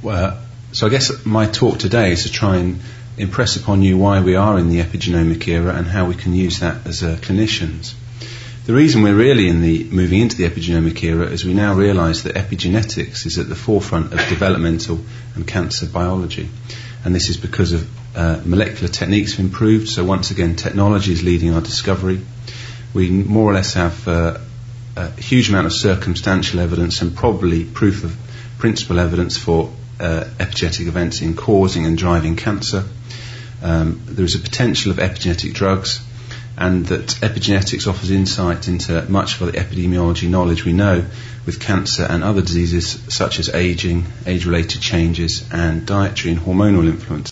So I guess my talk today is to try and impress upon you why we are in the epigenomic era and how we can use that as clinicians. The reason we're really moving into the epigenomic era is we now realise that epigenetics is at the forefront of developmental and cancer biology. And this is because of molecular techniques have improved, so once again technology is leading our discovery. We more or less have a huge amount of circumstantial evidence and probably proof of principal evidence for epigenetic events in causing and driving cancer. There is a potential of epigenetic drugs, and that epigenetics offers insight into much of the epidemiology knowledge we know with cancer and other diseases such as aging, age-related changes, and dietary and hormonal influence.